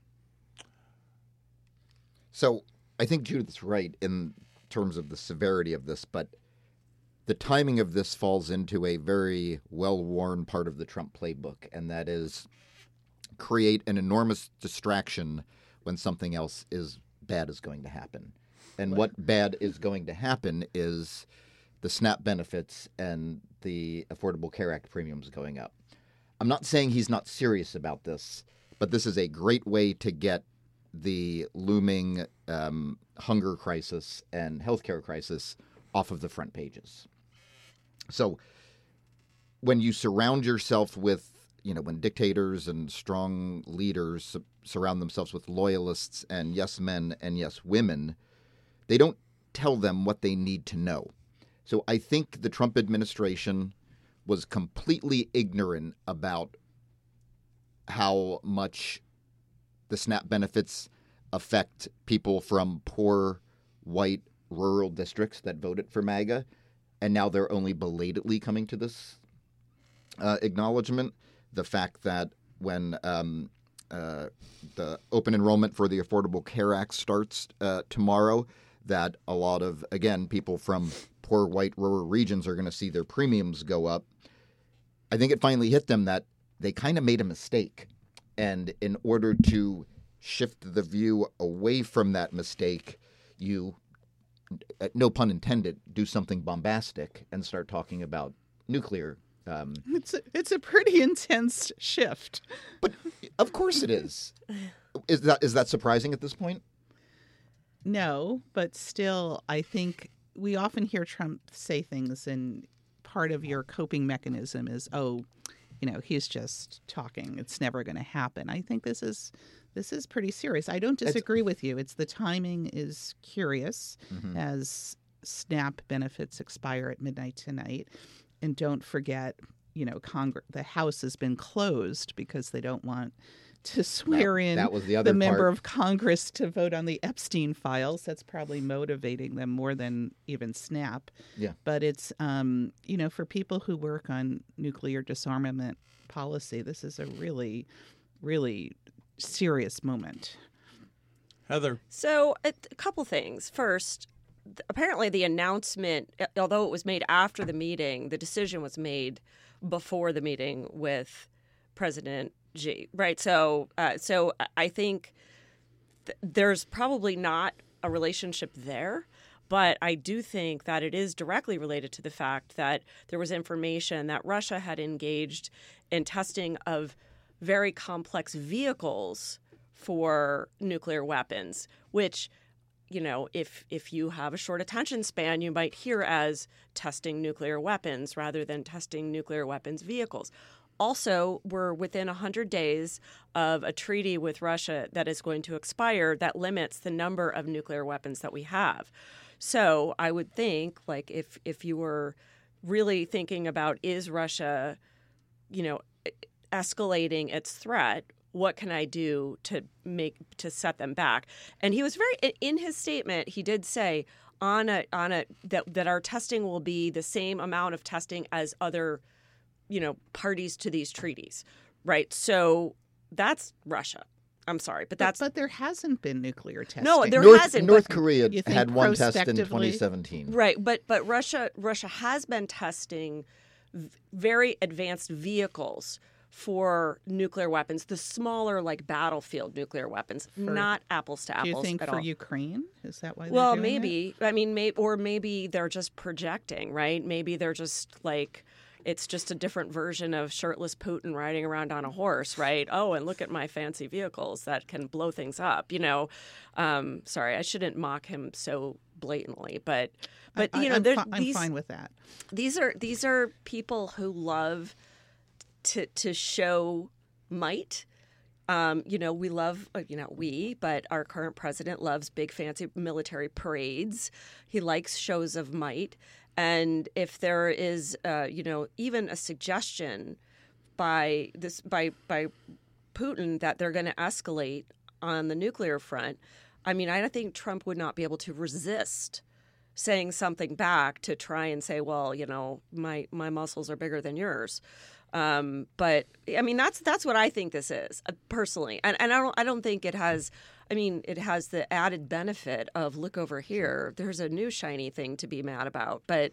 So I think Judith's right in terms of the severity of this, but the timing of this falls into a very well-worn part of the Trump playbook, and that is create an enormous distraction when something else bad is going to happen. And what bad is going to happen is the SNAP benefits and the Affordable Care Act premiums going up. I'm not saying he's not serious about this, but this is a great way to get the looming hunger crisis and healthcare crisis off of the front pages. So when you surround yourself with, when dictators and strong leaders surround themselves with loyalists and yes men and yes women, they don't tell them what they need to know. So I think the Trump administration was completely ignorant about how much the SNAP benefits affect people from poor, white, rural districts that voted for MAGA, and now they're only belatedly coming to this acknowledgement. The fact that when the open enrollment for the Affordable Care Act starts tomorrow, that a lot of, again, people from poor, white, rural regions are going to see their premiums go up. I think it finally hit them that they kind of made a mistake. And in order to shift the view away from that mistake, you, no pun intended, do something bombastic and start talking about nuclear. It's a pretty intense shift. But of course it is. Is that surprising at this point? No, but still, I think we often hear Trump say things, and part of your coping mechanism is, he's just talking. It's never going to happen. I think this is pretty serious. I don't disagree with you. It's the timing is curious as SNAP benefits expire at midnight tonight. And don't forget, the House has been closed because they don't want to swear in that was the other member part of Congress to vote on the Epstein files. That's probably motivating them more than even SNAP. Yeah. But it's, for people who work on nuclear disarmament policy, this is a really, really serious moment. Heather. So a couple things. First, apparently the announcement, although it was made after the meeting, the decision was made before the meeting with President Xi, right? So I think there's probably not a relationship there. But I do think that it is directly related to the fact that there was information that Russia had engaged in testing of very complex vehicles for nuclear weapons, which, you know, if you have a short attention span, you might hear as testing nuclear weapons rather than testing nuclear weapons vehicles. Also, we're within 100 days of a treaty with Russia that is going to expire that limits the number of nuclear weapons that we have. So I would think, like, if you were really thinking about, is Russia, you know, escalating its threat, what can I do to set them back? And he was in his statement, he did say that our testing will be the same amount of testing as other, you know, parties to these treaties, right? So that's Russia. I'm sorry, but there hasn't been nuclear testing. No, there hasn't. North Korea had one test in 2017. Right, but Russia has been testing very advanced vehicles for nuclear weapons, the smaller, like, battlefield nuclear weapons, not apples to apples. Do you think at for all. Ukraine? Is that why? Well, they're doing maybe. That? I mean, maybe they're just projecting, right? Maybe they're just like, it's just a different version of shirtless Putin riding around on a horse, right? Oh, and look at my fancy vehicles that can blow things up. You know, sorry, I shouldn't mock him so blatantly, but you know, I'm fine with that. These are people who love to show might. You know, we love, but our current president loves big fancy military parades. He likes shows of might. And if there is, even a suggestion by Putin that they're going to escalate on the nuclear front, I mean, I think Trump would not be able to resist saying something back to try and say, well, you know, my muscles are bigger than yours. But I mean, that's what I think this is personally, and I don't think it has. I mean, it has the added benefit of, look over here, there's a new shiny thing to be mad about. But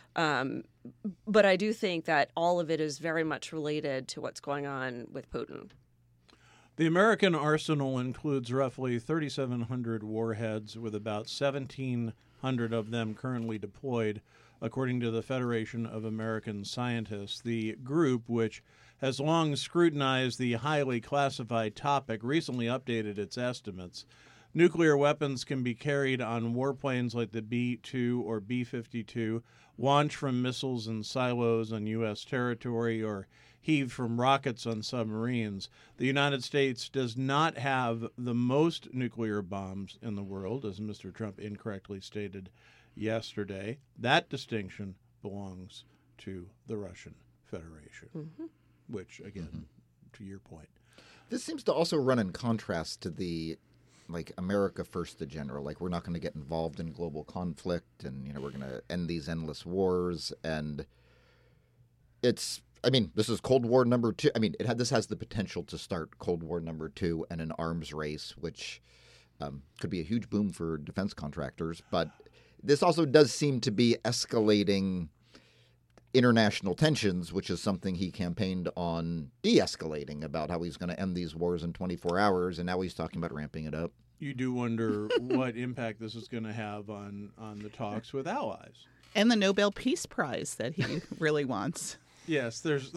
I do think that all of it is very much related to what's going on with Putin. The American arsenal includes roughly 3,700 warheads, with about 1,700 of them currently deployed, according to the Federation of American Scientists. The group, which has long scrutinized the highly classified topic, recently updated its estimates. Nuclear weapons can be carried on warplanes like the B-2 or B-52, launched from missiles and silos on U.S. territory, or heaved from rockets on submarines. The United States does not have the most nuclear bombs in the world, as Mr. Trump incorrectly stated yesterday. That distinction belongs to the Russian Federation, which, again, to your point. This seems to also run in contrast to the, like, America First agenda. Like, we're not going to get involved in global conflict, and, you know, we're going to end these endless wars. And it's, I mean, this is Cold War number 2. I mean, this has the potential to start Cold War number 2 and an arms race, which could be a huge boom for defense contractors. But this also does seem to be escalating international tensions, which is something he campaigned on de-escalating, about how he's going to end these wars in 24 hours, and now he's talking about ramping it up. You do wonder what impact this is going to have on the talks with allies. And the Nobel Peace Prize that he really wants. Yes, there's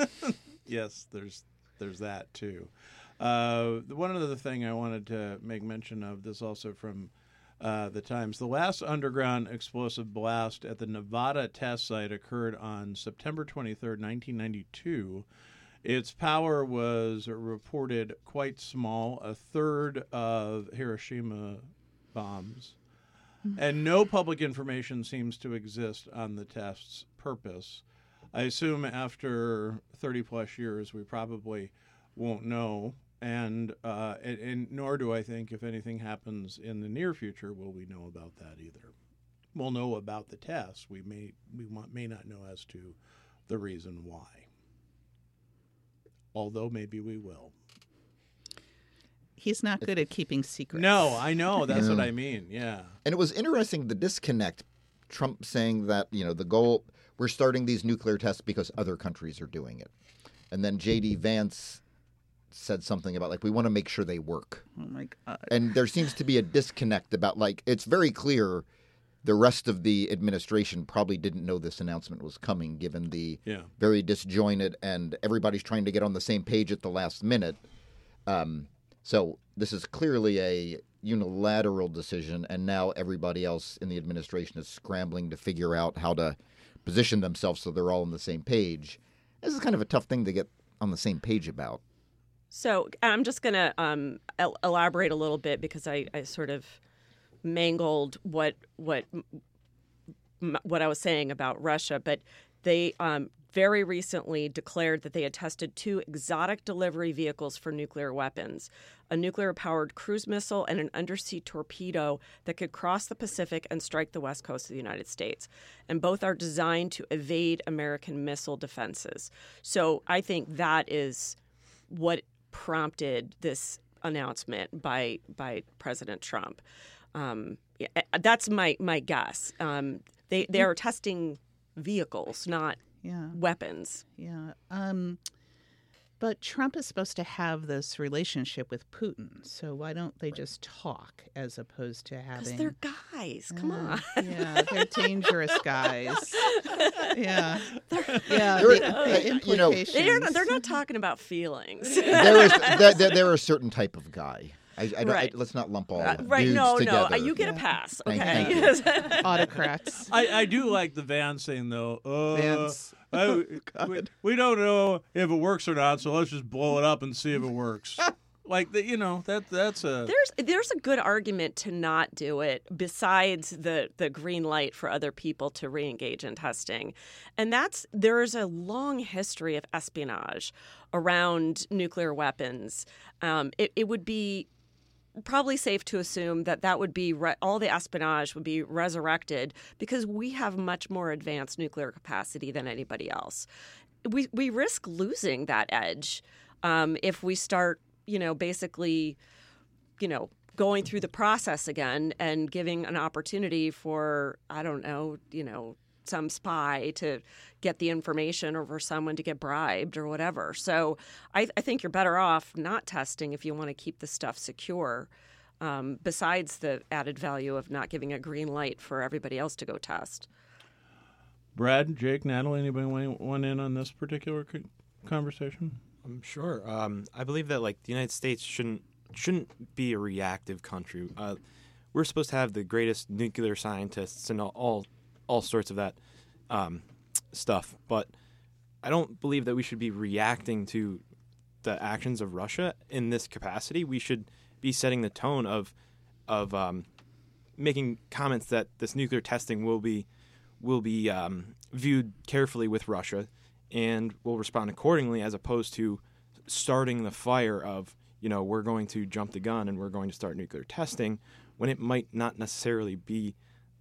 that too. One other thing I wanted to make mention of, this also from the Times. The last underground explosive blast at the Nevada test site occurred on September 23rd, 1992. Its power was reported quite small, a third of Hiroshima bombs. And no public information seems to exist on the test's purpose. I assume after 30-plus years, we probably won't know. And nor do I think, if anything happens in the near future, will we know about that either. We'll know about the test. We may not know as to the reason why. Although maybe we will. He's not good at keeping secrets. No, I know. That's what I mean. Yeah. And it was interesting, the disconnect. Trump saying that, you know, the goal, we're starting these nuclear tests because other countries are doing it. And then J.D. Vance said something about, like, we want to make sure they work. Oh, my God. And there seems to be a disconnect about, like, it's very clear the rest of the administration probably didn't know this announcement was coming, given the very disjointed and everybody's trying to get on the same page at the last minute. So this is clearly a unilateral decision, and now everybody else in the administration is scrambling to figure out how to position themselves so they're all on the same page. This is kind of a tough thing to get on the same page about. So I'm just going to elaborate a little bit because I sort of mangled what I was saying about Russia, but they very recently declared that they had tested 2 exotic delivery vehicles for nuclear weapons, a nuclear-powered cruise missile and an undersea torpedo that could cross the Pacific and strike the west coast of the United States. And both are designed to evade American missile defenses. So I think that is what prompted this announcement by President Trump. That's my guess. They are testing vehicles, not weapons. Yeah. But Trump is supposed to have this relationship with Putin, so why don't they just talk as opposed to having... Because they're guys. Come on. Yeah, they're dangerous guys. Yeah. The implications. They're not talking about feelings. There are a certain type of guy. Let's not lump all dudes together. No, you get a pass. Okay. Thank you. Autocrats. I do like the Vance thing, though. Vance. We don't know if it works or not, so let's just blow it up and see if it works. Like, that's a... There's a good argument to not do it besides the green light for other people to re-engage in testing. And there is a long history of espionage around nuclear weapons. It would be probably safe to assume that would be all the espionage would be resurrected because we have much more advanced nuclear capacity than anybody else. We risk losing that edge if we start, basically, going through the process again and giving an opportunity for, I don't know, some spy to get the information or for someone to get bribed or whatever. So I think you're better off not testing if you want to keep the stuff secure, besides the added value of not giving a green light for everybody else to go test. Brad, Jake, Natalie, anybody want in on this particular conversation? I'm sure. I believe that the United States shouldn't be a reactive country. We're supposed to have the greatest nuclear scientists and all sorts of that stuff, but I don't believe that we should be reacting to the actions of Russia in this capacity. We should be setting the tone of making comments that this nuclear testing will be viewed carefully with Russia and will respond accordingly, as opposed to starting the fire of we're going to jump the gun and we're going to start nuclear testing when it might not necessarily be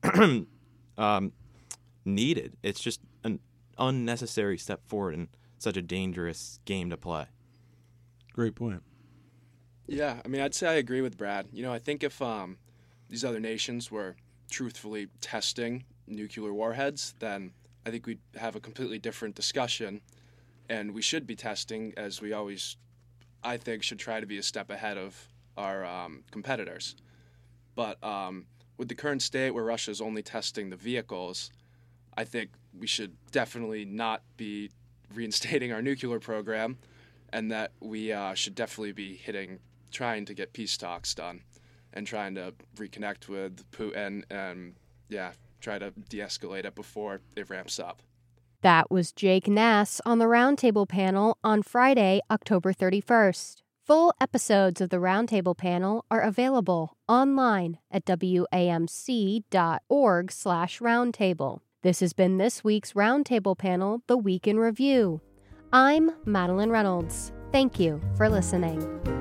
needed. It's just an unnecessary step forward in such a dangerous game to play. Great point. Yeah, I'd say I agree with Brad. I think if these other nations were truthfully testing nuclear warheads, then I think we'd have a completely different discussion, and we should be testing, as we always, I think, should try to be a step ahead of our competitors. But with the current state where Russia's only testing the vehicles, I think we should definitely not be reinstating our nuclear program, and that we should definitely be trying to get peace talks done and trying to reconnect with Putin and, try to de-escalate it before it ramps up. That was Jake Nass on the Roundtable Panel on Friday, October 31st. Full episodes of the Roundtable Panel are available online at wamc.org/roundtable. This has been this week's Roundtable Panel, The Week in Review. I'm Madeline Reynolds. Thank you for listening.